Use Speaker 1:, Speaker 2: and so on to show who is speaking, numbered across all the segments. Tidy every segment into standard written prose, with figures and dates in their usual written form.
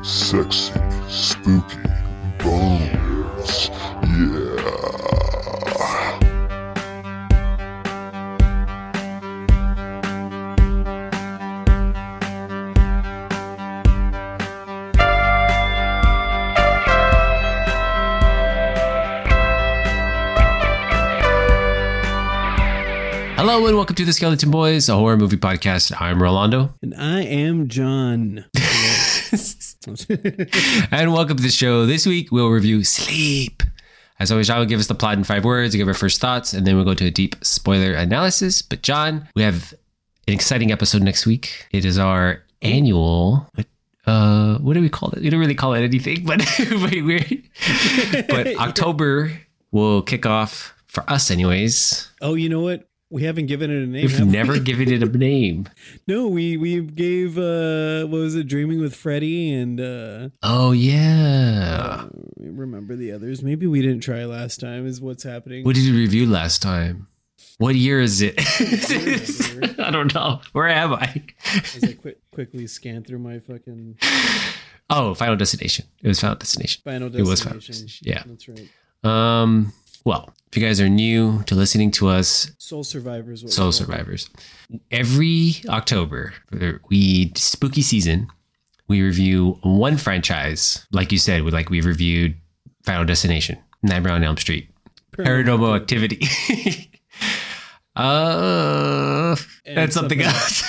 Speaker 1: sexy, spooky bones. Yeah.
Speaker 2: Hello and welcome to the Skeleton Boys, a horror movie podcast. I'm Rolando.
Speaker 3: And I am John.
Speaker 2: And welcome to the show. This week we'll review Sleep. As always, John will give us the plot in 5 words, give our first thoughts, and then we'll go to a deep spoiler analysis. But John, we have an exciting episode next week. It is our annual... what do we call it? We don't really call it anything, but but October will kick off for us anyways.
Speaker 3: Oh, you know what? We haven't given it a name.
Speaker 2: We've never given it a name.
Speaker 3: No, we gave what was it, Dreaming with Freddy and
Speaker 2: oh yeah.
Speaker 3: Remember the others. Maybe we didn't try last time is what's happening.
Speaker 2: What did you review last time? What year is it? I don't know. Where am I?
Speaker 3: As I quickly scan through my fucking
Speaker 2: Final Destination. It was Final Destination.
Speaker 3: It
Speaker 2: was Final Destination. Yeah.
Speaker 3: That's right.
Speaker 2: Well, if you guys are new to listening to us,
Speaker 3: Soul Survivors.
Speaker 2: Every October, spooky season, we review one franchise. Like you said, we reviewed Final Destination, Nightmare on Elm Street, Paranormal Activity. And something else.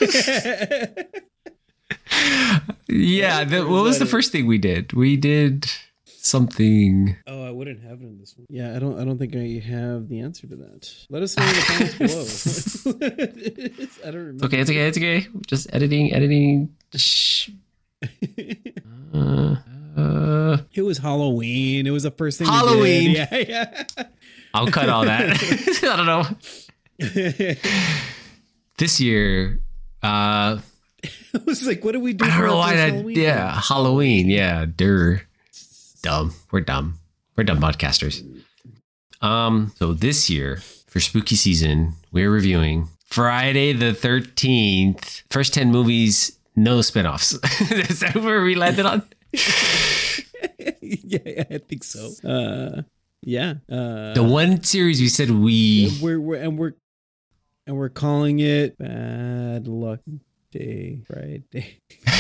Speaker 2: Yeah. What was the first thing we did? We did something.
Speaker 3: Oh, I wouldn't have it in this one. Yeah, I don't think I have the answer to that. Let us know in the comments below. I don't remember.
Speaker 2: It's okay. Just editing.
Speaker 3: It was Halloween. It was the first thing.
Speaker 2: Halloween.
Speaker 3: We did. Yeah.
Speaker 2: I'll cut all that. I don't know. This year, I
Speaker 3: was like, what do we do?
Speaker 2: I don't know why that. Halloween? Yeah, Halloween. Yeah, dumb. We're dumb podcasters. So this year for spooky season, we're reviewing Friday the 13th. First 10 movies, no spinoffs. Is that where we landed on?
Speaker 3: Yeah, I think so. Yeah.
Speaker 2: The one series we said
Speaker 3: we're calling it Bad Luck Day Friday.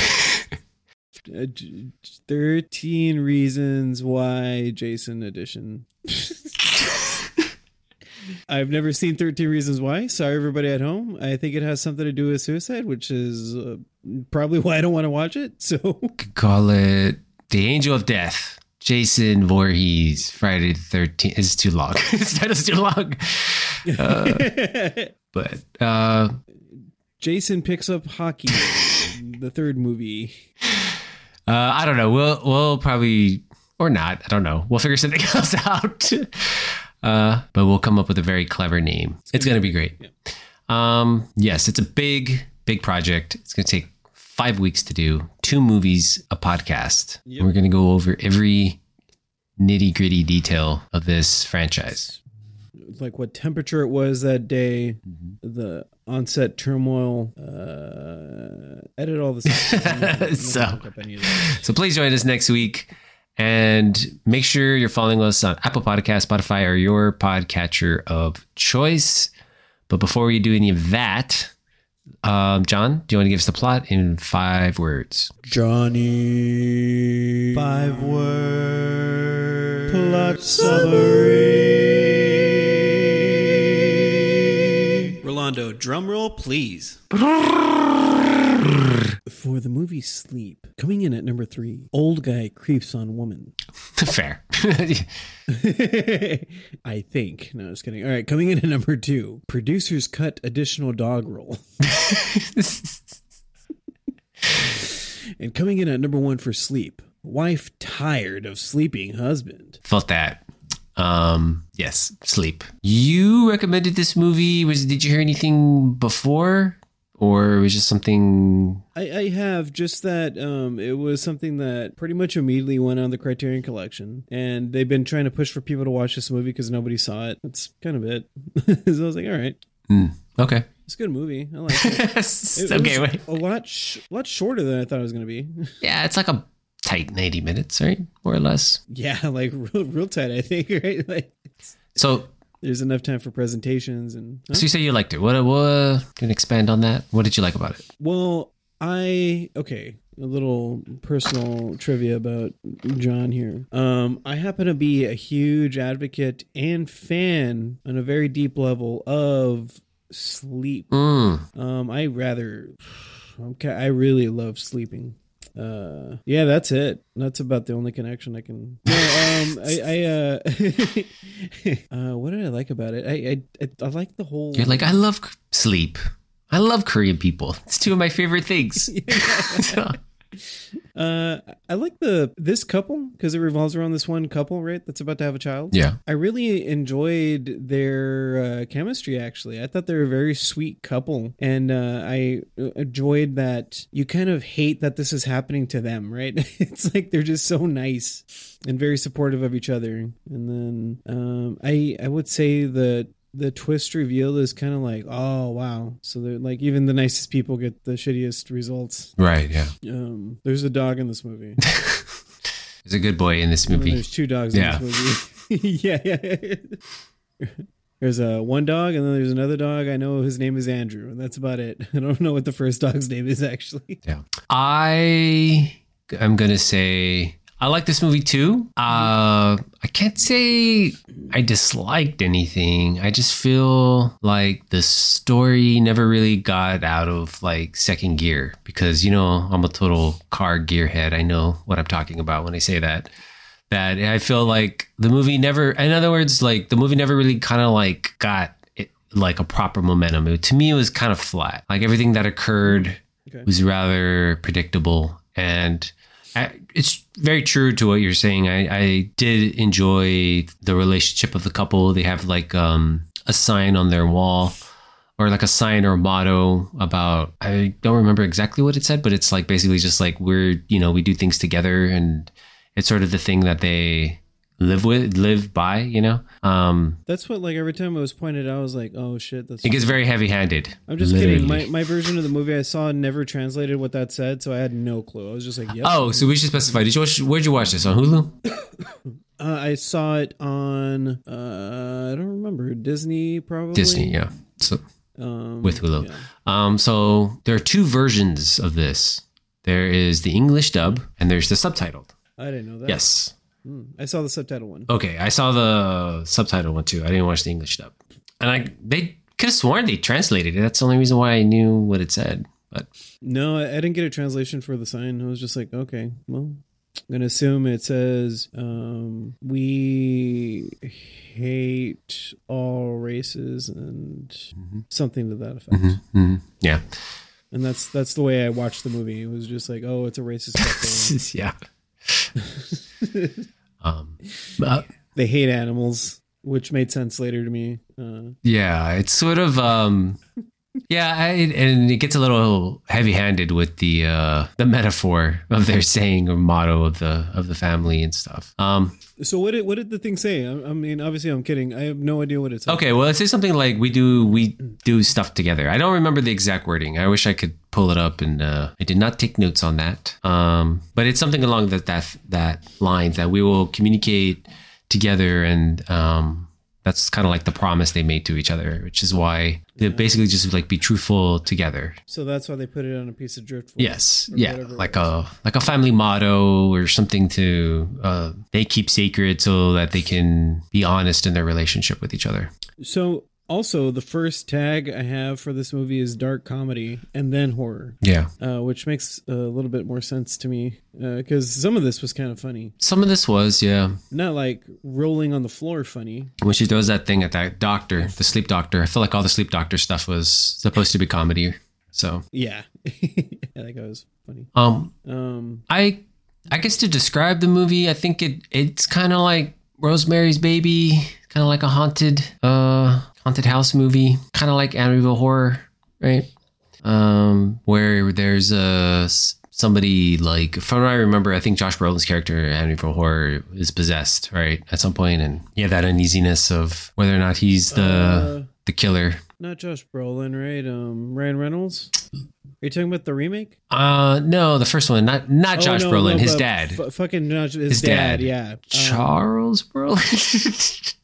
Speaker 3: 13 Reasons Why Jason edition. I've never seen 13 Reasons Why. Sorry, everybody at home. I think it has something to do with suicide, which is probably why I don't want to watch it. So
Speaker 2: could call it The Angel of Death. Jason Voorhees, Friday the 13th. It's too long. This title's too long. But
Speaker 3: Jason Picks Up Hockey, the third movie.
Speaker 2: I don't know. We'll probably, or not. I don't know. We'll figure something else out. But we'll come up with a very clever name. It's going to be great. Yeah. Yes, it's a big project. It's going to take 5 weeks to do 2 movies, a podcast. Yep. We're going to go over every nitty gritty detail of this franchise.
Speaker 3: Like what temperature it was that day, the onset turmoil, edit all this.
Speaker 2: So please join us next week and make sure you're following us on Apple Podcasts, Spotify, or your podcatcher of choice. But before we do any of that, John, do you want to give us the plot in 5 words?
Speaker 3: Johnny, 5 words, plot summary. Rolando, drum roll, please. For the movie Sleep, coming in at number 3, old guy creeps on woman.
Speaker 2: Fair.
Speaker 3: I think. No, just kidding. All right, coming in at number 2, producers cut additional dog roll. And coming in at number 1 for Sleep, wife tired of sleeping husband.
Speaker 2: Felt that. Yes, Sleep. You recommended this movie. Did you hear anything before? Or it was just something...
Speaker 3: I have, just that it was something that pretty much immediately went on the Criterion Collection. And they've been trying to push for people to watch this movie because nobody saw it. That's kind of it. So I was like, all right.
Speaker 2: Okay.
Speaker 3: It's a good movie. I like it. It
Speaker 2: okay,
Speaker 3: was a lot shorter than I thought it was going to be.
Speaker 2: Yeah, it's like tight 90 minutes, right? More or less.
Speaker 3: Yeah, like real tight, I think, right? Like,
Speaker 2: So
Speaker 3: there's enough time for presentations and. Huh?
Speaker 2: So you say you liked it. What can you expand on that? What did you like about it?
Speaker 3: Well, okay, a little personal trivia about John here. I happen to be a huge advocate and fan on a very deep level of sleep. I really love sleeping. Yeah, that's it. That's about the only connection I can. No, what did I like about it? I like the whole.
Speaker 2: You're like, I love sleep. I love Korean people. It's two of my favorite things.
Speaker 3: I like this couple because it revolves around this one couple, right? That's about to have a child.
Speaker 2: Yeah.
Speaker 3: I really enjoyed their chemistry, actually. I thought they were a very sweet couple. And I enjoyed that you kind of hate that this is happening to them, right? It's like they're just so nice and very supportive of each other. And then I would say that the twist reveal is kind of like, oh, wow. So they're like, even the nicest people get the shittiest results.
Speaker 2: Right, yeah.
Speaker 3: There's a dog in this movie.
Speaker 2: There's a good boy in this movie.
Speaker 3: There's two dogs in this movie. Yeah. There's one dog, and then there's another dog. I know his name is Andrew, and that's about it. I don't know what the first dog's name is, actually.
Speaker 2: Yeah. I'm going to say I like this movie too. I can't say I disliked anything. I just feel like the story never really got out of like second gear because, I'm a total car gearhead. I know what I'm talking about when I say that. That I feel like the movie never, in other words, like the movie never really kind of like got it, like a proper momentum. To me, it was kind of flat. Like everything that occurred was rather predictable, and it's very true to what you're saying. I did enjoy the relationship of the couple. They have like a sign on their wall, or like a sign or a motto about, I don't remember exactly what it said, but it's like basically just like we do things together, and it's sort of the thing that they live by, That's what, like, every time it was pointed out, I was like, oh shit, it gets very heavy-handed.
Speaker 3: I'm just kidding. My version of the movie I saw never translated what that said, so I had no clue. I was just like, yep.
Speaker 2: Oh, so we should specify. Where'd you watch this? On Hulu?
Speaker 3: I saw it on I don't remember, Disney probably.
Speaker 2: Disney, yeah. So with Hulu. Yeah. So there are two versions of this. There is the English dub and there's the subtitled.
Speaker 3: I didn't know that.
Speaker 2: Yes.
Speaker 3: I saw the subtitle one.
Speaker 2: Okay, I saw the subtitle one too. I didn't watch the English dub. And they could have sworn they translated it. That's the only reason why I knew what it said. But
Speaker 3: no, I didn't get a translation for the sign. I was just like, okay, well, I'm going to assume it says, we hate all races and something to that effect.
Speaker 2: Mm-hmm. Yeah.
Speaker 3: And that's the way I watched the movie. It was just like, oh, it's a racist couple.
Speaker 2: Yeah.
Speaker 3: They hate animals, which made sense later to me.
Speaker 2: Yeah, it's sort of and it gets a little heavy-handed with the metaphor of their saying or motto of the family and stuff.
Speaker 3: So what did the thing say? I mean, obviously I'm kidding. I have no idea what it said.
Speaker 2: Okay, well, it says something like we do stuff together. I don't remember the exact wording. I wish I could pull it up, and I did not take notes on that. But it's something along that line that we will communicate together, and that's kind of like the promise they made to each other, which is why they basically just like be truthful together.
Speaker 3: So that's why they put it on a piece of driftwood.
Speaker 2: Yes, yeah, like a family motto or something to they keep sacred so that they can be honest in their relationship with each other.
Speaker 3: So also, the first tag I have for this movie is dark comedy and then horror.
Speaker 2: Yeah.
Speaker 3: Which makes a little bit more sense to me because some of this was kind of funny.
Speaker 2: Some of this was, yeah.
Speaker 3: Not like rolling on the floor funny.
Speaker 2: When she throws that thing at that doctor, the sleep doctor, I feel like all the sleep doctor stuff was supposed to be comedy. So
Speaker 3: yeah, I think it was funny.
Speaker 2: I guess to describe the movie, I think it's kind of like Rosemary's Baby, kind of like a haunted house movie, kind of like Amityville Horror, right? Where there's somebody like, from what I remember, I think Josh Brolin's character in Amityville Horror is possessed, right, at some point, and yeah, that uneasiness of whether or not he's the killer.
Speaker 3: not Josh Brolin, right? Ryan Reynolds. Are you talking about the remake?
Speaker 2: No, the first one, not Josh Brolin, his dad.
Speaker 3: Fucking his dad, yeah.
Speaker 2: Charles Brolin.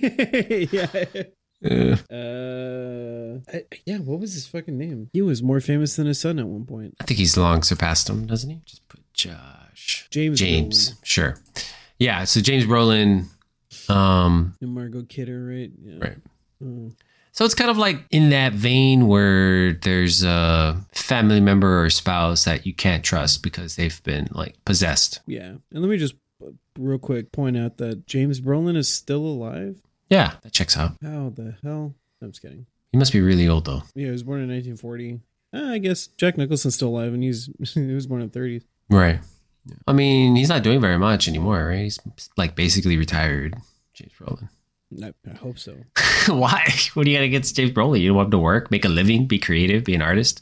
Speaker 3: Yeah. Yeah, what was his fucking name? He was more famous than his son at one point.
Speaker 2: I think he's long surpassed him, doesn't he? Just put Josh.
Speaker 3: James. Brolin.
Speaker 2: Sure. Yeah, so James Brolin.
Speaker 3: And Margot Kidder, right? Yeah.
Speaker 2: Right. So it's kind of like in that vein where there's a family member or spouse that you can't trust because they've been like possessed.
Speaker 3: Yeah. And let me just real quick point out that James Brolin is still alive.
Speaker 2: Yeah, that checks out.
Speaker 3: How the hell? I'm just kidding.
Speaker 2: He must be really old though.
Speaker 3: Yeah, he was born in 1940. I guess Jack Nicholson's still alive and he was born in the 30s.
Speaker 2: Right. I mean, he's not doing very much anymore, right? He's like basically retired, James Brolin.
Speaker 3: I hope so.
Speaker 2: Why? What do you got against James Brolin? You don't want him to work, make a living, be creative, be an artist?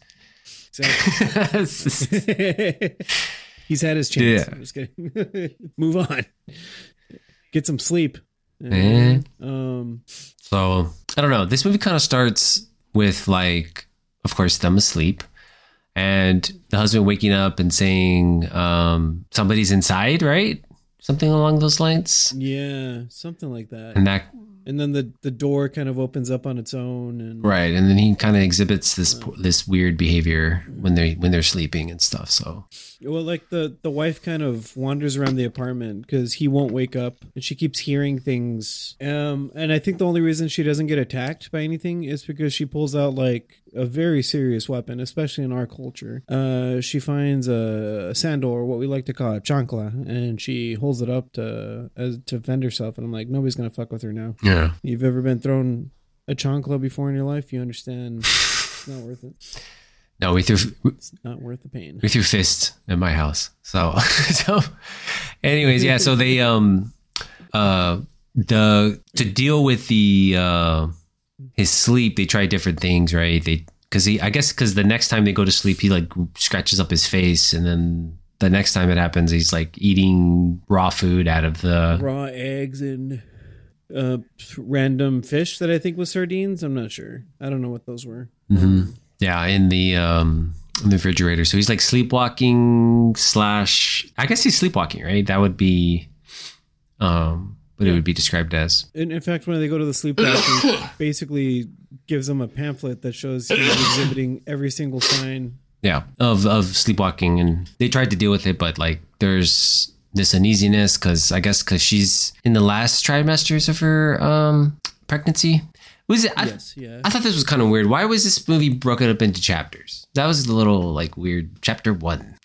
Speaker 3: Exactly. He's had his chance.
Speaker 2: Yeah.
Speaker 3: I'm just kidding. Move on. Get some sleep.
Speaker 2: So, I don't know. This movie kind of starts with like, of course, them asleep. And the husband waking up and saying, somebody's inside, right? Something along those lines.
Speaker 3: Yeah, something like that.
Speaker 2: And
Speaker 3: then the door kind of opens up on its own, and
Speaker 2: right, and then he kind of exhibits this weird behavior when they're sleeping and stuff. So,
Speaker 3: well, like the wife kind of wanders around the apartment because he won't wake up, and she keeps hearing things. And I think the only reason she doesn't get attacked by anything is because she pulls out like a very serious weapon, especially in our culture. She finds a sandal, or what we like to call a chancla, and she holds it up to defend herself. And I'm like, nobody's gonna fuck with her now.
Speaker 2: Yeah.
Speaker 3: You've ever been thrown a chancla before in your life? You understand it's not worth it.
Speaker 2: No,
Speaker 3: it's not worth the pain.
Speaker 2: We threw fists in my house. So anyways, yeah. So they to deal with his sleep, they try different things, right? Because the next time they go to sleep, he like scratches up his face, and then the next time it happens, he's like eating raw food out of the
Speaker 3: raw eggs and random fish that I think was sardines. I'm not sure. I don't know what those were.
Speaker 2: Mm-hmm. Yeah, in the refrigerator. So he's like sleepwalking / I guess he's sleepwalking, right? That would be what it would be described as.
Speaker 3: In fact, when they go to the sleepwalking, basically gives them a pamphlet that shows he's exhibiting every single sign.
Speaker 2: Yeah, of sleepwalking, and they tried to deal with it, but like there's this uneasiness because she's in the last trimesters of her pregnancy. Was it?
Speaker 3: Yes, yeah.
Speaker 2: I thought this was kind of weird. Why was this movie broken up into chapters? That was a little like weird. Chapter 1.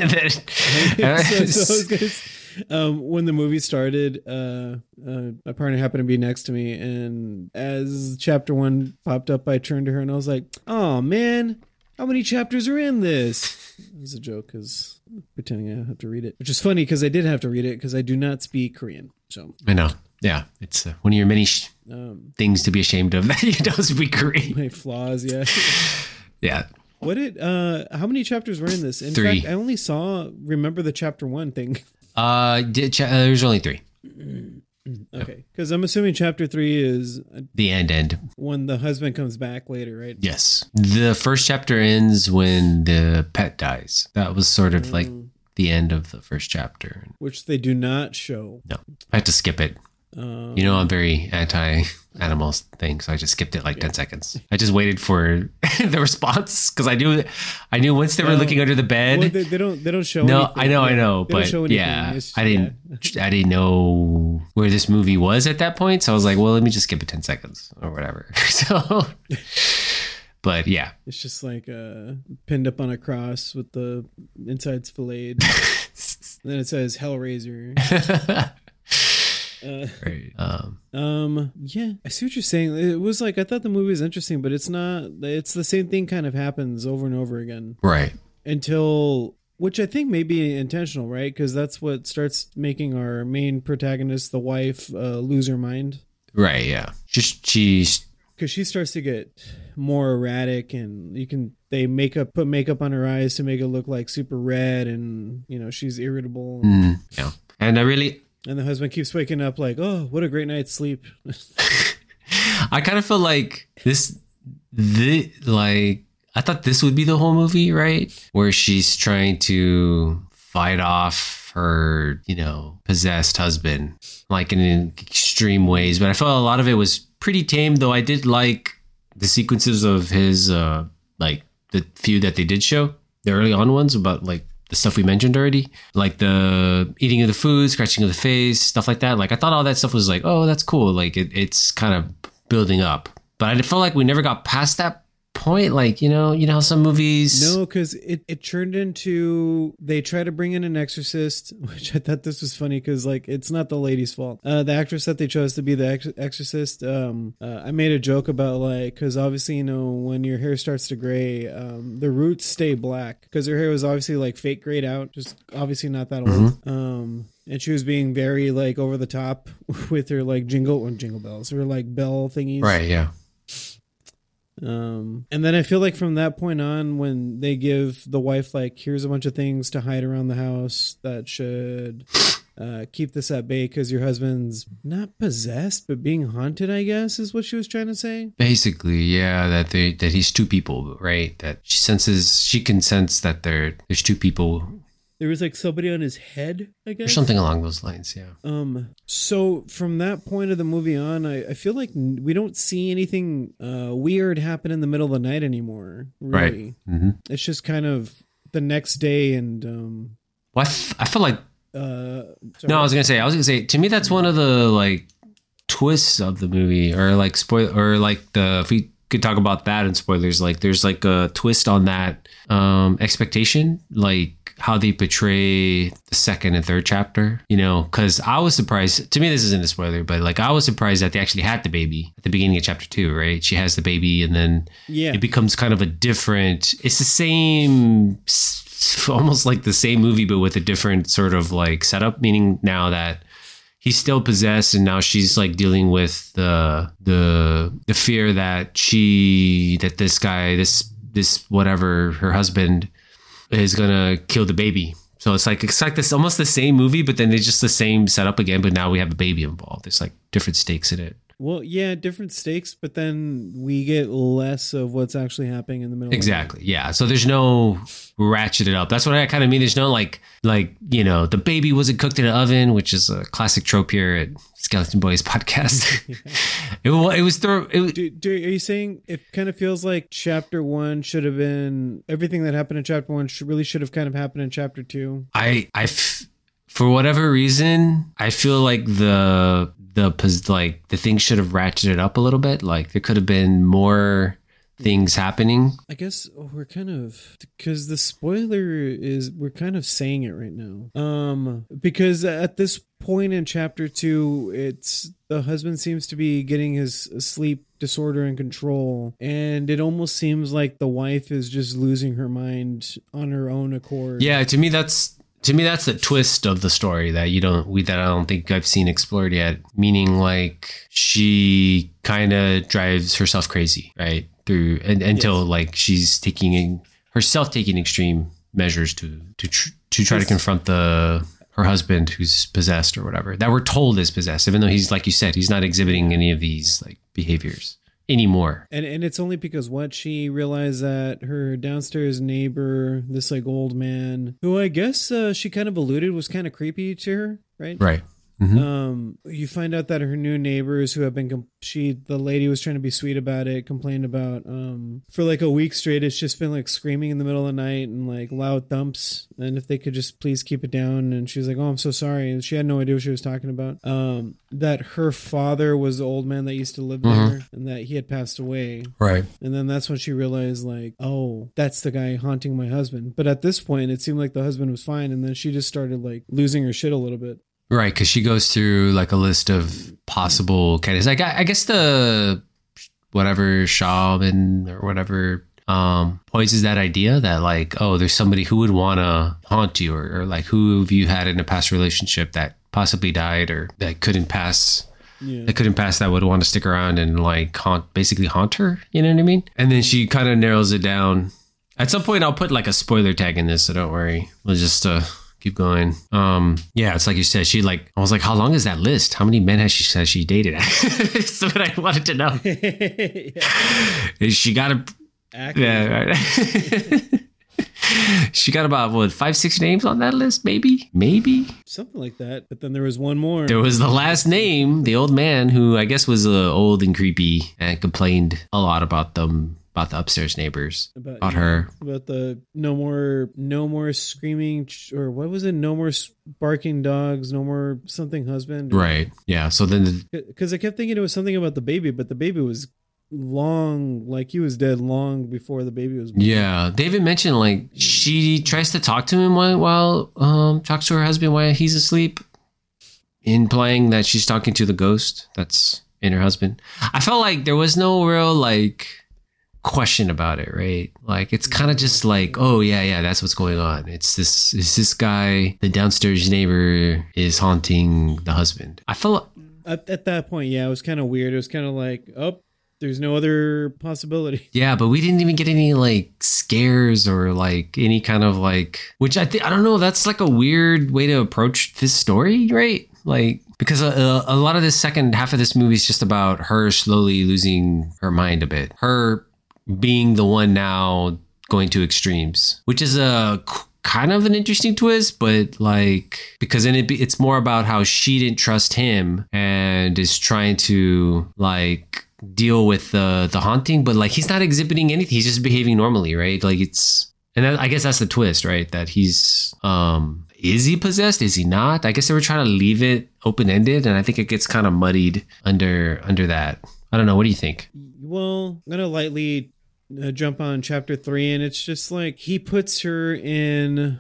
Speaker 3: When the movie started, my partner happened to be next to me, and as chapter 1 popped up, I turned to her and I was like, "Oh man, how many chapters are in this?" It was a joke because pretending I have to read it, which is funny because I did have to read it because I do not speak Korean. So
Speaker 2: I know. Yeah, it's one of your many things to be ashamed of that you don't speak Korean.
Speaker 3: My flaws, yeah.
Speaker 2: Yeah.
Speaker 3: How many chapters were in this? In
Speaker 2: 3.
Speaker 3: fact, I only remember the chapter 1 thing.
Speaker 2: There's only 3.
Speaker 3: Okay, because I'm assuming chapter 3 is
Speaker 2: the end
Speaker 3: when the husband comes back later, right?
Speaker 2: Yes. The first chapter ends when the pet dies. That was sort of like the end of the first chapter, which
Speaker 3: they do not show.
Speaker 2: No, I had to skip it. I'm very anti-animals thing, so I just skipped it like 10 seconds. I just waited for the response because I knew once they were looking under the bed.
Speaker 3: Well, they don't show.
Speaker 2: No,
Speaker 3: anything.
Speaker 2: I know, but yeah, I didn't know where this movie was at that point, so I was like, well, let me just skip it 10 seconds or whatever. So, but yeah,
Speaker 3: it's just like pinned up on a cross with the insides filleted. And then it says Hellraiser.
Speaker 2: Right.
Speaker 3: Yeah, I see what you're saying. It was like, I thought the movie was interesting, but it's not. It's the same thing kind of happens over and over again.
Speaker 2: Right.
Speaker 3: Until, which I think may be intentional, right? Because that's what starts making our main protagonist, the wife, lose her mind.
Speaker 2: Right. Yeah. She's
Speaker 3: because she starts to get more erratic, and they put makeup on her eyes to make it look like super red, and she's irritable.
Speaker 2: Yeah. And
Speaker 3: the husband keeps waking up like, oh, what a great night's sleep.
Speaker 2: I kind of feel like this I thought this would be the whole movie, right? Where she's trying to fight off her, possessed husband, like in extreme ways. But I felt a lot of it was pretty tame, though I did like the sequences of his, like the few that they did show, the early on ones about like the stuff we mentioned already, like the eating of the food, scratching of the face, stuff like that. Like I thought all that stuff was like, oh, that's cool. Like it's kind of building up. But I felt like we never got past that point. Like, how some movies.
Speaker 3: No, because it turned into, they try to bring in an exorcist, which I thought this was funny because like it's not the lady's fault. The actress that they chose to be the exorcist, I made a joke about like, because obviously, when your hair starts to gray, the roots stay black because her hair was obviously like fake grayed out, just obviously not that old. And she was being very like over the top with her like jingle bells, or like bell thingies.
Speaker 2: Right. Yeah.
Speaker 3: And then I feel like from that point on, when they give the wife like, here's a bunch of things to hide around the house that should keep this at bay because your husband's not possessed but being haunted, I guess is what she was trying to say.
Speaker 2: Basically, yeah, that he's two people, right? That she can sense that there's two people.
Speaker 3: There was like somebody on his head, I guess.
Speaker 2: Or something along those lines, yeah.
Speaker 3: So from that point of the movie on, I feel like we don't see anything weird happen in the middle of the night anymore. Really.
Speaker 2: Right. Mm-hmm.
Speaker 3: It's just kind of the next day and...
Speaker 2: Well, I feel like...
Speaker 3: sorry.
Speaker 2: I was gonna say, to me, that's one of the like twists of the movie, or like if we could talk about that in spoilers, like there's like a twist on that expectation, like how they portray the second and third chapter, because I was surprised. To me, this isn't a spoiler, but like I was surprised that they actually had the baby at the beginning of chapter 2, right? She has the baby, and then it becomes kind of a different, it's the same, almost like the same movie, but with a different sort of like setup, meaning now that he's still possessed, and now she's like dealing with the fear that this guy, this whatever, her husband, is gonna kill the baby. So it's like this almost the same movie, but then it's just the same setup again, but now we have a baby involved. There's like different stakes in it.
Speaker 3: Well, yeah, different stakes, but then we get less of what's actually happening in the middle.
Speaker 2: Exactly. Yeah. So there's no ratchet it up. That's what I kind of mean. There's no like, the baby wasn't cooked in an oven, which is a classic trope here at Skeleton Boys podcast. It was
Speaker 3: are you saying it kind of feels like chapter 1 should have been, everything that happened in chapter 1 should have kind of happened in chapter 2?
Speaker 2: For whatever reason, I feel like the thing should have ratcheted up a little bit. Like there could have been more things happening.
Speaker 3: I guess we're kind of, because the spoiler is, we're kind of saying it right now. Because at this point in chapter 2, it's the husband seems to be getting his sleep disorder in control, and it almost seems like the wife is just losing her mind on her own accord.
Speaker 2: Yeah, to me that's the twist of the story that I don't think I've seen explored yet. Meaning like she kind of drives herself crazy, right? Until like she's taking extreme measures to try to confront her husband who's possessed or whatever, that we're told is possessed, even though he's, like you said, he's not exhibiting any of these like behaviors anymore.
Speaker 3: And it's only because she realized that her downstairs neighbor, this like old man, who I guess she kind of alluded was kind of creepy to her, right?
Speaker 2: Right. Mm-hmm.
Speaker 3: You find out that her new neighbors who have been, the lady was trying to be sweet about it, complained about, for like a week straight, it's just been like screaming in the middle of the night and like loud thumps. And if they could just please keep it down. And she was like, oh, I'm so sorry. And she had no idea what she was talking about. That her father was the old man that used to live there and that he had passed away.
Speaker 2: Right.
Speaker 3: And then that's when she realized like, oh, that's the guy haunting my husband. But at this point, it seemed like the husband was fine. And then she just started like losing her shit a little bit.
Speaker 2: Right, because she goes through like a list of possible candidates. Like I guess the whatever shaman or whatever poises that idea that like, oh, there's somebody who would want to haunt you, or like who have you had in a past relationship that possibly died or that couldn't pass. Yeah. That would want to stick around and like basically haunt her. You know what I mean? And then she kind of narrows it down. At some point, I'll put like a spoiler tag in this, so don't worry. We'll just keep going. Yeah, it's like you said. I was like, how long is that list? How many men has she said she dated? That's what I wanted to know. She got a yeah, right. She got about 5-6 names on that list, maybe
Speaker 3: something like that. But then there was one more.
Speaker 2: There was the last name, the old man, who I guess was old and creepy and complained a lot about them. About the upstairs neighbors, about her,
Speaker 3: about the no more screaming, or what was it? No more barking dogs, no more something husband.
Speaker 2: Right. Yeah. So then,
Speaker 3: because I kept thinking it was something about the baby, but the baby was long, like he was dead long before the baby was born.
Speaker 2: Yeah. David mentioned like she tries to talk to him while talks to her husband while he's asleep, implying that she's talking to the ghost that's in her husband. I felt like there was no real like question about it, right? Like it's kind of just like, oh yeah, that's what's going on. It's this guy, the downstairs neighbor is haunting the husband. I felt
Speaker 3: at that point, yeah, it was kind of weird. It was kind of like, oh, there's no other possibility.
Speaker 2: Yeah, but we didn't even get any like scares or like any kind of like, which I don't know, that's like a weird way to approach this story, right? Like, because a lot of this second half of this movie is just about her slowly losing her mind a bit. Her being the one now going to extremes, which is a kind of an interesting twist, but like, because then it's more about how she didn't trust him and is trying to like deal with the haunting, but like he's not exhibiting anything. He's just behaving normally, right? Like I guess that's the twist, right? That he's, is he possessed? Is he not? I guess they were trying to leave it open-ended, and I think it gets kind of muddied under that. I don't know. What do you think?
Speaker 3: Well, I'm gonna lightly jump on chapter 3, and it's just like he puts her in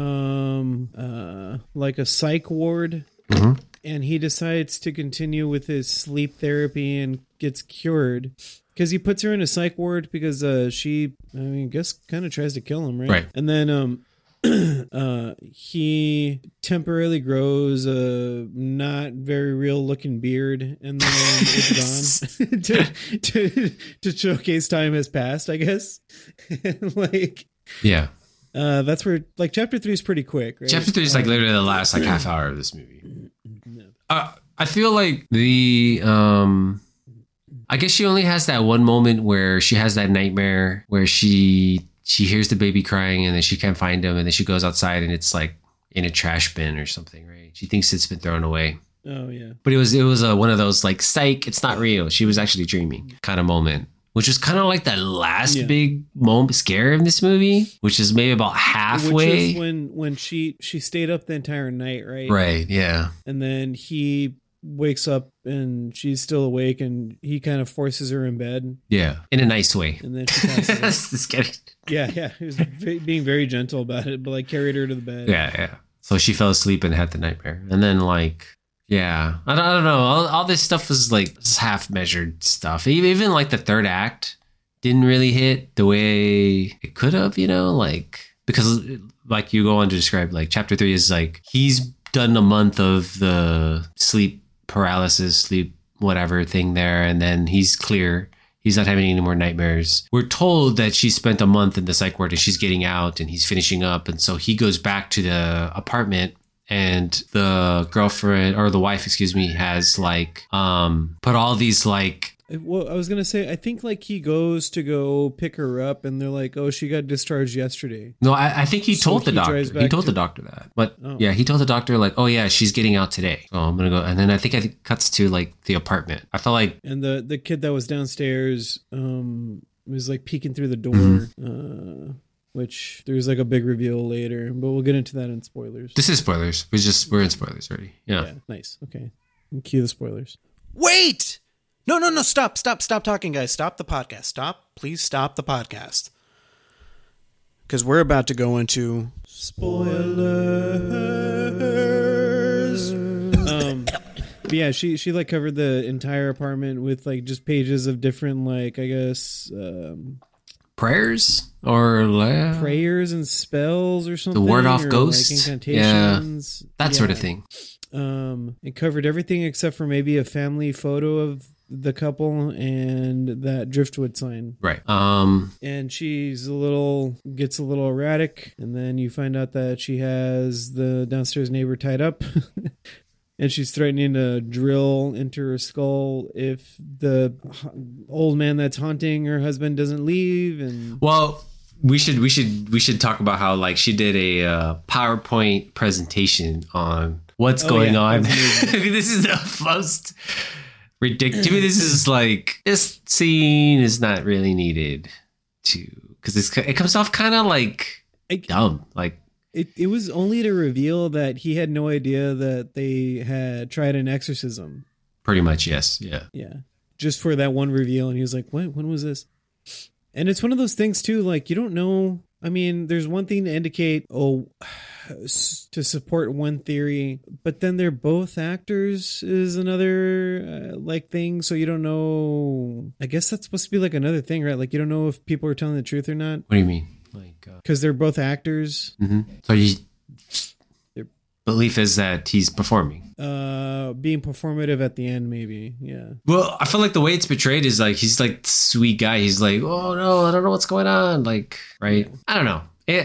Speaker 3: like a psych ward, and he decides to continue with his sleep therapy and gets cured because he puts her in a psych ward because she, I mean, I guess kind of tries to kill him, right? And then he temporarily grows a not very real looking beard, and then it's gone to showcase time has passed, I guess. Like, yeah, that's where like chapter 3 is pretty quick, right?
Speaker 2: Chapter 3 is like literally the last like half hour of this movie. I feel like I guess she only has that one moment where she has that nightmare where she hears the baby crying and then she can't find him, and then she goes outside and it's like in a trash bin or something, right? She thinks it's been thrown away.
Speaker 3: Oh yeah.
Speaker 2: But it was one of those like, psych, it's not real. She was actually dreaming kind of moment, which was kind of like that last big moment scare in this movie, which is maybe about halfway.
Speaker 3: Which is when she stayed up the entire night, right?
Speaker 2: Right. Yeah.
Speaker 3: And then he wakes up and she's still awake, and he kind of forces her in bed.
Speaker 2: Yeah, in a nice way.
Speaker 3: And then she passes. Yeah. He was being very gentle about it, but like carried her to the bed.
Speaker 2: Yeah. So she fell asleep and had the nightmare, and then like, yeah, I don't know. All this stuff was like half measured stuff. Even like the third act didn't really hit the way it could have, like, because like you go on to describe, like chapter 3 is like he's done a month of the sleep paralysis, sleep whatever thing there, and then he's clear. He's not having any more nightmares. We're told that she spent a month in the psych ward and she's getting out and he's finishing up, and so he goes back to the apartment, and the girlfriend, or the wife, excuse me, has like put all these like,
Speaker 3: well, I was gonna say, I think like he goes to go pick her up, and they're like, "Oh, she got discharged yesterday."
Speaker 2: No, I think he told the doctor. He told the doctor that, but yeah, he told the doctor like, "Oh yeah, she's getting out today. So I'm gonna go." And then I think it cuts to like the apartment. I felt like,
Speaker 3: and the kid that was downstairs was like peeking through the door. Which there's like a big reveal later, but we'll get into that in spoilers.
Speaker 2: This is spoilers. We're in spoilers already. Yeah.
Speaker 3: Nice. Okay. Cue the spoilers.
Speaker 4: Wait. No, stop talking, guys. Stop the podcast. Please stop the podcast. Because we're about to go into spoilers.
Speaker 3: But yeah, she like covered the entire apartment with like just pages of different, like, I guess,
Speaker 2: prayers or
Speaker 3: prayers and spells or something.
Speaker 2: The ward off ghosts.
Speaker 3: Like incantations.
Speaker 2: Yeah. That sort of thing.
Speaker 3: It covered everything except for maybe a family photo of the couple and that driftwood sign.
Speaker 2: Right.
Speaker 3: And she's gets a little erratic, and then you find out that she has the downstairs neighbor tied up. And she's threatening to drill into her skull if the old man that's haunting her husband doesn't leave. And
Speaker 2: well, we should talk about how like she did a PowerPoint presentation on what's going on. I mean, this is the most ridiculous. To me, this is like, this scene is not really needed because it comes off kind of like dumb. Like
Speaker 3: it was only to reveal that he had no idea that they had tried an exorcism.
Speaker 2: Pretty much, yes. Yeah.
Speaker 3: Yeah. Just for that one reveal. And he was like, what? When was this? And it's one of those things too, like you don't know. I mean, there's one thing to indicate, to support one theory, but then they're both actors is another thing. So you don't know. I guess that's supposed to be like another thing, right? Like you don't know if people are telling the truth or not.
Speaker 2: What do you mean? Like,
Speaker 3: because they're both actors.
Speaker 2: Mm-hmm. So their belief is that he's performing.
Speaker 3: Being performative at the end, maybe. Yeah.
Speaker 2: Well, I feel like the way it's portrayed is like he's like the sweet guy. He's like, oh no, I don't know what's going on. Like, right? Yeah. I don't know.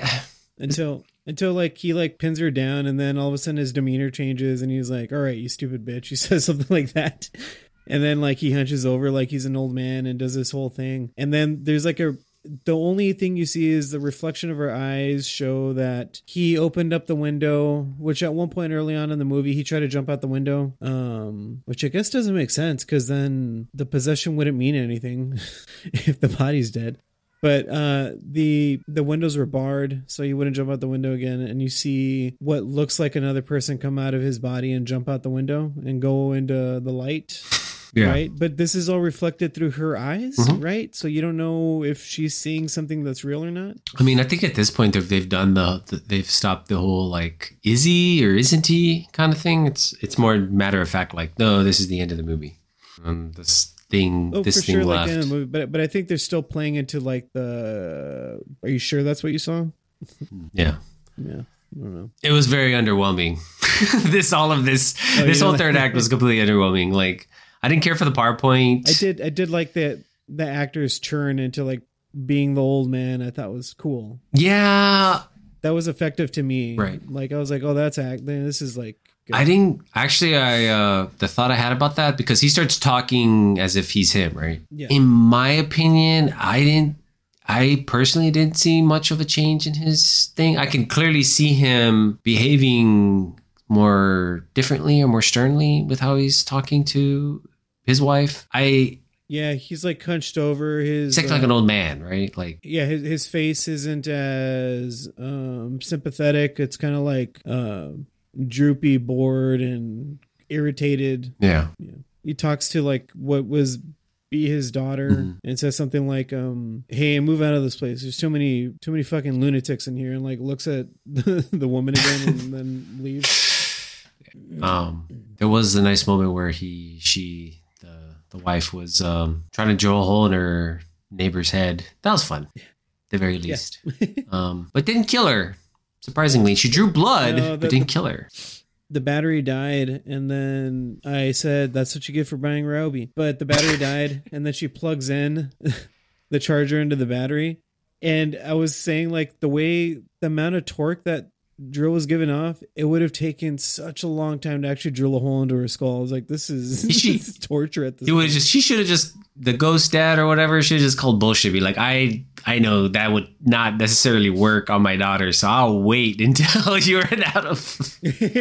Speaker 2: Until like he like pins her down, and then all of a sudden his demeanor changes, and he's like, "All right, you stupid bitch." He says something like that, and then like he hunches over like he's an old man and does this whole thing, and then there's like the only thing you see is the reflection of her eyes show that he opened up the window, which at one point early on in the movie, he tried to jump out the window, which I guess doesn't make sense because then the possession wouldn't mean anything if the body's dead. But the windows were barred, so you wouldn't jump out the window again. And you see what looks like another person come out of his body and jump out the window and go into the light. Yeah. Right. But this is all reflected through her eyes, right? So you don't know if she's seeing something that's real or not. I mean, I think at this point they've done they've stopped the whole like, is he or isn't he kind of thing. It's more matter of fact, like, no, this is the end of the movie. This thing left.
Speaker 3: Like in the movie, but I think they're still playing into like are you sure that's what you saw?
Speaker 2: Yeah.
Speaker 3: Yeah. I don't know.
Speaker 2: It was very underwhelming. This whole third act was completely underwhelming. Like, I didn't care for the PowerPoint.
Speaker 3: I did like the actors churn into like being the old man. I thought was cool.
Speaker 2: Yeah.
Speaker 3: That was effective to me.
Speaker 2: Right.
Speaker 3: Like I was like, oh, that's this is like good.
Speaker 2: I didn't actually the thought I had about that because he starts talking as if he's him, right?
Speaker 3: Yeah.
Speaker 2: In my opinion, I personally didn't see much of a change in his thing. I can clearly see him behaving more differently or more sternly with how he's talking to his wife.
Speaker 3: Yeah, he's like hunched over. He's
Speaker 2: like an old man, right? Like,
Speaker 3: yeah, his face isn't as sympathetic. It's kind of like droopy, bored, and irritated.
Speaker 2: Yeah.
Speaker 3: He talks to like what was be his daughter and says something like, "Hey, move out of this place. There's too many fucking lunatics in here," and like looks at the woman again and then leaves.
Speaker 2: There was a nice moment where the wife was trying to drill a hole in her neighbor's head. That was fun, at the very least. Yeah. But didn't kill her. Surprisingly, she drew blood, but didn't kill her.
Speaker 3: The battery died, and then I said, "That's what you get for buying Ryobi." But the battery died, and then she plugs in the charger into the battery, and I was saying like the amount of torque that drill was given off, it would have taken such a long time to actually drill a hole into her skull. I was like, this is torture at this point.
Speaker 2: She should have just, the ghost dad or whatever, should have just called bullshit. Be like, I know that would not necessarily work on my daughter, so I'll wait until you run out of.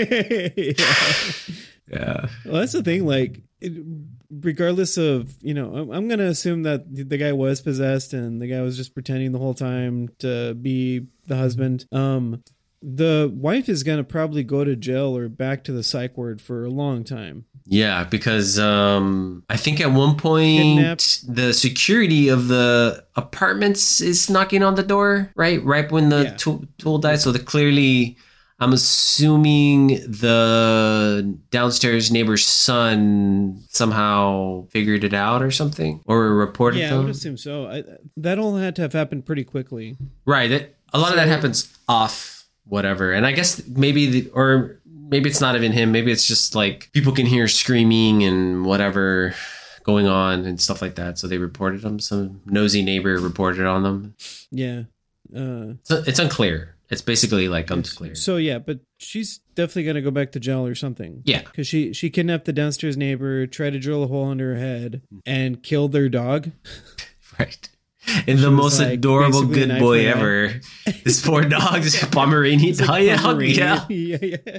Speaker 2: Yeah.
Speaker 3: Well, that's the thing. Like, regardless of, I'm going to assume that the guy was possessed and the guy was just pretending the whole time to be the husband. The wife is going to probably go to jail or back to the psych ward for a long time.
Speaker 2: Yeah, because I think at one point the security of the apartments is knocking on the door, right? Right when the tool died. So clearly, I'm assuming the downstairs neighbor's son somehow figured it out or something, or reported.
Speaker 3: Yeah, I would assume so. That all had to have happened pretty quickly.
Speaker 2: Right. A lot of that happens off. Whatever. And I guess maybe it's not even him. Maybe it's just like people can hear screaming and whatever going on and stuff like that. So they reported them. Some nosy neighbor reported on them.
Speaker 3: Yeah.
Speaker 2: So it's unclear. It's basically like unclear.
Speaker 3: So yeah, but she's definitely gonna go back to jail or something.
Speaker 2: Yeah.
Speaker 3: Because she kidnapped the downstairs neighbor, tried to drill a hole under her head, and killed their dog.
Speaker 2: Right. And the most
Speaker 3: like,
Speaker 2: adorable
Speaker 3: basically
Speaker 2: good
Speaker 3: an eye
Speaker 2: boy
Speaker 3: for an eye.
Speaker 2: ever. This poor dog, this Pomeranian dog. Yeah.
Speaker 3: yeah.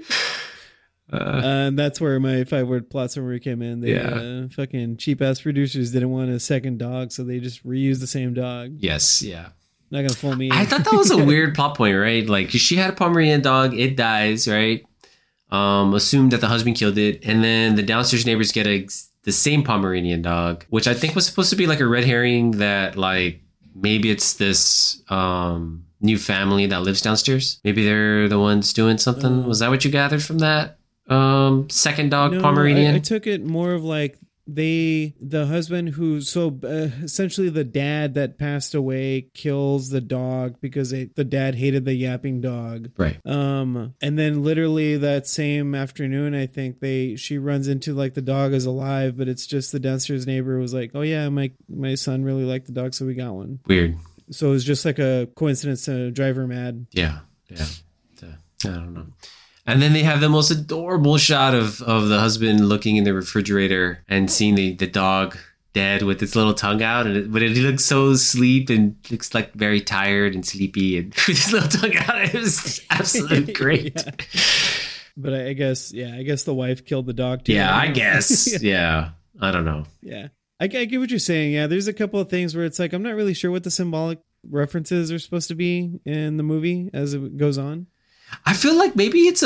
Speaker 3: And that's where my 5-word plot summary came in. They fucking cheap ass producers didn't want a second dog, so they just reused the same dog.
Speaker 2: Yes, yeah.
Speaker 3: Not gonna fool me.
Speaker 2: I thought that was a weird plot point, right? Like, 'cause she had a Pomeranian dog, it dies, right? Assumed that the husband killed it, and then the downstairs neighbors get the same Pomeranian dog, which I think was supposed to be like a red herring that, like, maybe it's this new family that lives downstairs. Maybe they're the ones doing something. Was that what you gathered from that second dog,
Speaker 3: No,
Speaker 2: Pomeranian?
Speaker 3: I took it more of like the husband who essentially the dad that passed away kills the dog because the dad hated the yapping dog.
Speaker 2: Right.
Speaker 3: And then literally that same afternoon, I think she runs into like the dog is alive, but it's just the downstairs neighbor was like, oh yeah, my son really liked the dog, so we got one.
Speaker 2: Weird.
Speaker 3: So it was just like a coincidence to drive her mad.
Speaker 2: Yeah. I don't know. And then they have the most adorable shot of the husband looking in the refrigerator and seeing the dog dead with its little tongue out. But it looks so asleep and looks like very tired and sleepy. And with his little tongue out, it was absolutely great.
Speaker 3: Yeah. But I guess the wife killed the dog too.
Speaker 2: Yeah, I guess. Yeah. I don't know.
Speaker 3: Yeah. I get what you're saying. Yeah, there's a couple of things where it's like, I'm not really sure what the symbolic references are supposed to be in the movie as it goes on.
Speaker 2: I feel like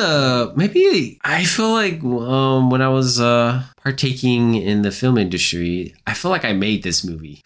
Speaker 2: I feel like when I was partaking in the film industry, I feel like I made this movie.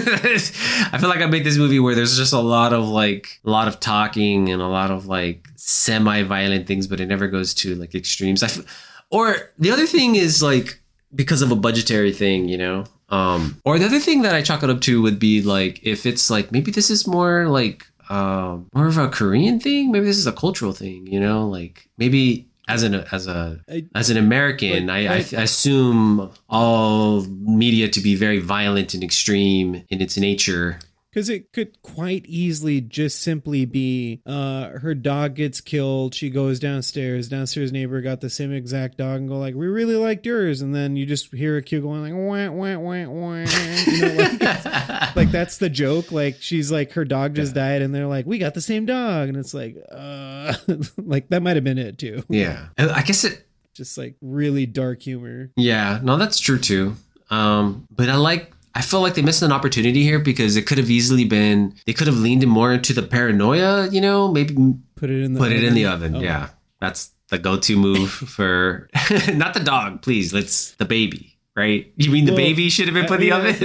Speaker 2: I feel like I made this movie where there's just a lot of talking and a lot of like semi-violent things, but it never goes to like extremes. Or the other thing is like because of a budgetary thing, you know. Or the other thing that I chalk it up to would be like if it's like maybe this is more like more of a Korean thing. Maybe this is a cultural thing, you know, like maybe as an American, I assume all media to be very violent and extreme in its nature.
Speaker 3: Because it could quite easily just simply be her dog gets killed. She goes downstairs. Downstairs neighbor got the same exact dog and go like, we really liked yours. And then you just hear a cue going like, wah, wah, wah, wah. You know, like that's the joke. Like she's like, her dog just died. And they're like, we got the same dog. And it's like, like that might have been it too.
Speaker 2: Yeah. I guess it
Speaker 3: just like really dark humor.
Speaker 2: Yeah, no, that's true too. But I feel like they missed an opportunity here because it could have easily been, they could have leaned in more into the paranoia, you know, maybe
Speaker 3: put it in the oven.
Speaker 2: Oh. Yeah. That's the go-to move for not the dog, please. Let's the baby, right? You mean the baby should have been put in the oven?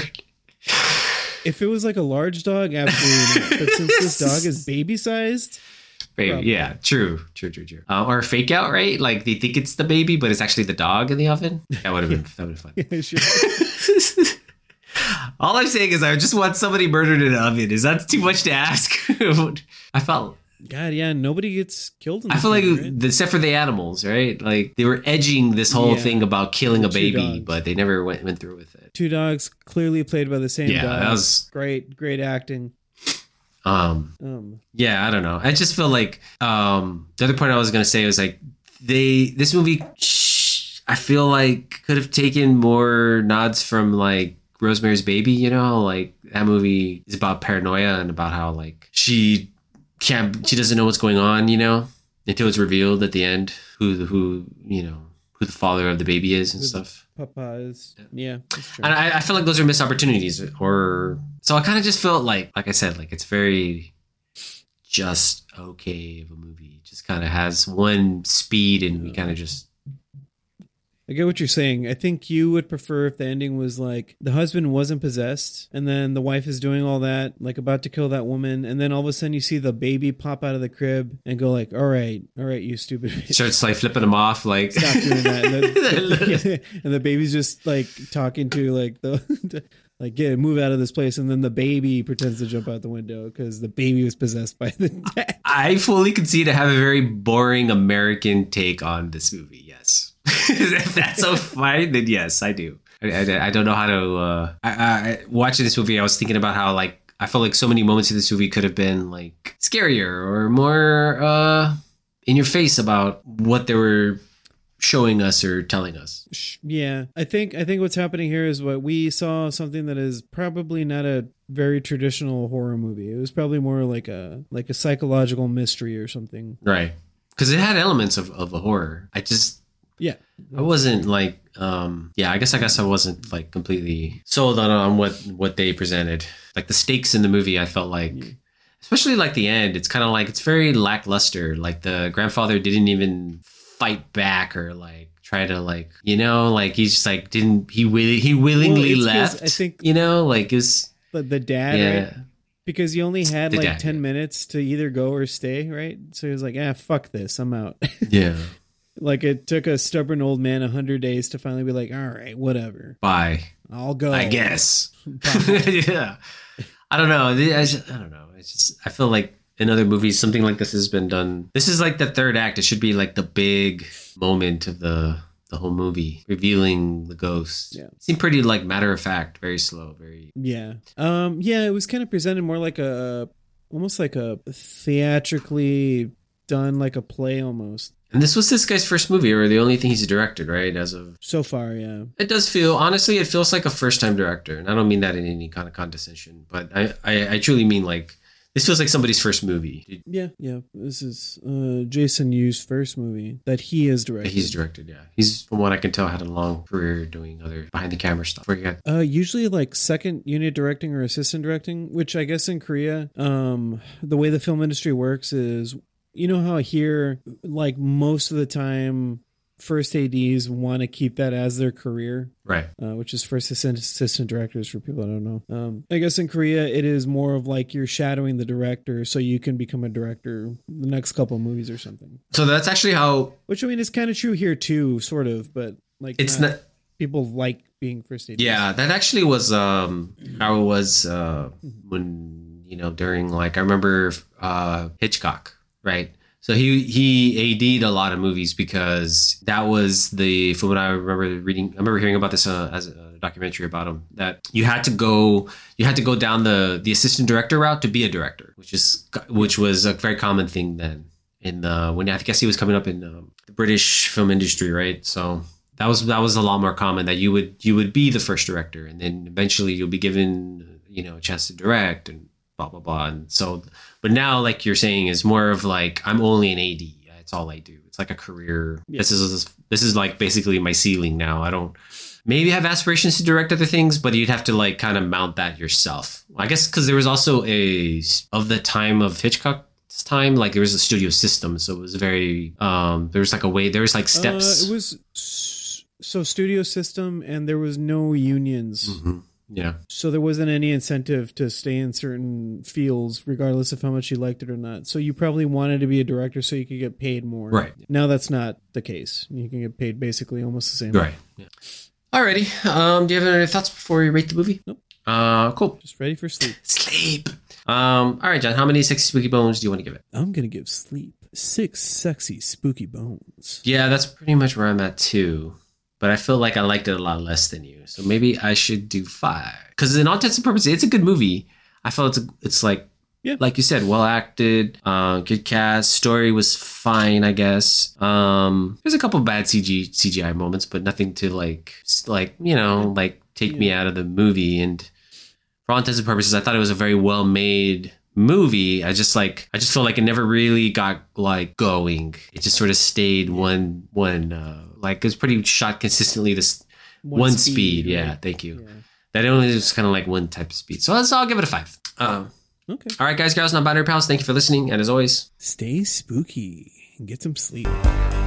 Speaker 3: If it was like a large dog, absolutely not. But since this dog is baby sized,
Speaker 2: baby, yeah, true. Or a fake out, right? Like they think it's the baby, but it's actually the dog in the oven. That would have been fun.
Speaker 3: Yeah, sure.
Speaker 2: All I'm saying is I just want somebody murdered in an oven. Is that too much to ask? I felt...
Speaker 3: God, yeah, nobody gets killed in this
Speaker 2: I feel like,
Speaker 3: movie, right?
Speaker 2: except for the animals, right? Like, they were edging this whole thing about killing a baby,
Speaker 3: dogs.
Speaker 2: But they never went through with it.
Speaker 3: Two dogs clearly played by the same dog.
Speaker 2: That was...
Speaker 3: Great acting.
Speaker 2: Yeah, I don't know. I just feel like the other point I was going to say was like, this movie, I feel like could have taken more nods from like Rosemary's Baby, you know, like that movie is about paranoia and about how like she doesn't know what's going on, you know, until it's revealed at the end who the father of the baby is and stuff.
Speaker 3: Papa is, yeah, that's true.
Speaker 2: And I feel like those are missed opportunities, so I kind of just felt like I said, like it's very just okay of a movie. It just kind of has one speed, and we kind of just.
Speaker 3: I get what you're saying. I think you would prefer if the ending was like the husband wasn't possessed and then the wife is doing all that, like about to kill that woman. And then all of a sudden you see the baby pop out of the crib and go like, all right, you stupid bitch.
Speaker 2: Starts like flipping him off. Like,
Speaker 3: stop doing that. And the baby's just like talking to like like, move out of this place. And then the baby pretends to jump out the window because the baby was possessed by the dad.
Speaker 2: I fully concede to have a very boring American take on this movie. Yes. If that's so fine, then yes, I do. I don't know how to. Watching this movie, I was thinking about how like I felt like so many moments in this movie could have been like scarier or more in your face about what they were showing us or telling us.
Speaker 3: Yeah, I think what's happening here is what we saw, something that is probably not a very traditional horror movie. It was probably more like a psychological mystery or something.
Speaker 2: Right. Because it had elements of a horror. I wasn't like, I guess I wasn't like completely sold on what they presented. Like the stakes in the movie, I felt like, especially like the end, it's kind of like, it's very lackluster. Like the grandfather didn't even fight back or like try to like, like he just like he willingly left. I think, like it was
Speaker 3: the dad, right? Because he only had like 10 minutes to either go or stay, right? So he was like, fuck this, I'm out.
Speaker 2: Yeah.
Speaker 3: Like it took a stubborn old man 100 days to finally be like, all right, whatever.
Speaker 2: Bye.
Speaker 3: I'll go.
Speaker 2: I guess. Yeah. I don't know. I don't know. It's just, I feel like in other movies, something like this has been done. This is like the third act. It should be like the big moment of the whole movie, revealing the ghost. Yeah. It seemed pretty like matter of fact, very slow, very.
Speaker 3: Yeah. It was kind of presented more like almost like a theatrically done, like a play almost.
Speaker 2: And this was this guy's first movie, or the only thing he's directed, right? As of
Speaker 3: so far, yeah.
Speaker 2: It does feel, honestly, it feels like a first-time director, and I don't mean that in any kind of condescension, but I truly mean like this feels like somebody's first movie.
Speaker 3: Yeah. This is Jason Yu's first movie that he has directed.
Speaker 2: He's directed, yeah. He's, from what I can tell, had a long career doing other behind-the-camera stuff.
Speaker 3: Usually like second unit directing or assistant directing, which I guess in Korea, the way the film industry works is, you know how here, like most of the time, first ADs want to keep that as their career,
Speaker 2: right?
Speaker 3: Which is first assistant directors for people that don't know. I guess in Korea, it is more of like you're shadowing the director so you can become a director the next couple of movies or something.
Speaker 2: So that's actually how...
Speaker 3: Which, I mean, is kind of true here too, sort of, but like
Speaker 2: it's not...
Speaker 3: People like being first ADs.
Speaker 2: Yeah, that actually was how it was when, during like, I remember Hitchcock. Right. So he AD'd a lot of movies because that was from what I remember reading. I remember hearing about this as a documentary about him, that you had to go down the assistant director route to be a director, which was a very common thing then when I guess he was coming up in the British film industry. Right. So that was a lot more common that you would be the first director, and then eventually you'll be given, a chance to direct and blah, blah, blah. And so, but now, like you're saying, is more of like, I'm only an AD. That's all I do. It's like a career. Yeah. This is like basically my ceiling now. I don't maybe have aspirations to direct other things, but you'd have to like kind of mount that yourself. I guess because there was also of the time of Hitchcock's time, like there was a studio system. So it was very, there was like steps.
Speaker 3: It was so studio system, and there was no unions.
Speaker 2: Mm-hmm. Yeah.
Speaker 3: So there wasn't any incentive to stay in certain fields, regardless of how much you liked it or not. So you probably wanted to be a director so you could get paid more.
Speaker 2: Right.
Speaker 3: Now that's not the case. You can get paid basically almost the same.
Speaker 2: Right. Yeah. Alrighty. Do you have any other thoughts before we rate the movie?
Speaker 3: Nope.
Speaker 2: Cool.
Speaker 3: Just ready for sleep.
Speaker 2: Sleep. All right, John. How many sexy spooky bones do you want to give it?
Speaker 3: I'm gonna give Sleep 6 sexy spooky bones.
Speaker 2: Yeah, that's pretty much where I'm at too. But I feel like I liked it a lot less than you. So maybe I should do 5. Because in all intents and purposes, it's a good movie. I felt it's like, yeah, like you said, well acted, good cast, story was fine, I guess. There's a couple bad CGI moments, but nothing to like take me out of the movie. And for all intents and purposes, I thought it was a very well made movie. I just feel like it never really got like going. It just sort of stayed one like it was pretty shot consistently this one speed. Right? Yeah, thank you. Yeah. That only is kind of like one type of speed. So I'll give it a 5.
Speaker 3: Okay.
Speaker 2: All right, guys, girls, non-binary pals, thank you for listening. And as always,
Speaker 3: stay spooky and get some sleep.